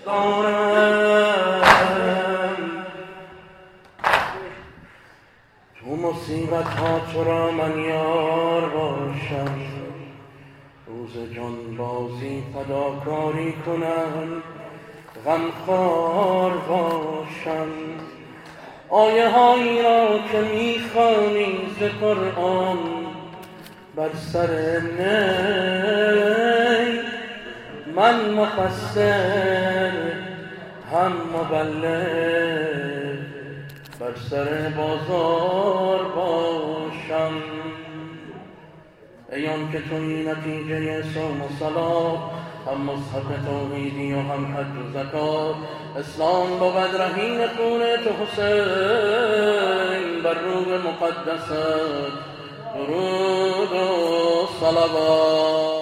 دارم تو مصیبت ها تو را من یار باشم، روز جان بازی فداکاری کنم، غمخوار باشم. آیه هایی را که میخوانی ز قرآن بر سر نی، من مفسر هم مبلغ بر سر بازار باشم. ای آن که توی نتیجه صوم و صلات، هم مصحف توحیدی و هم حج و زکات. اسلام بود رهین خون تو حسین، بر روح مقدست درود و صلوات.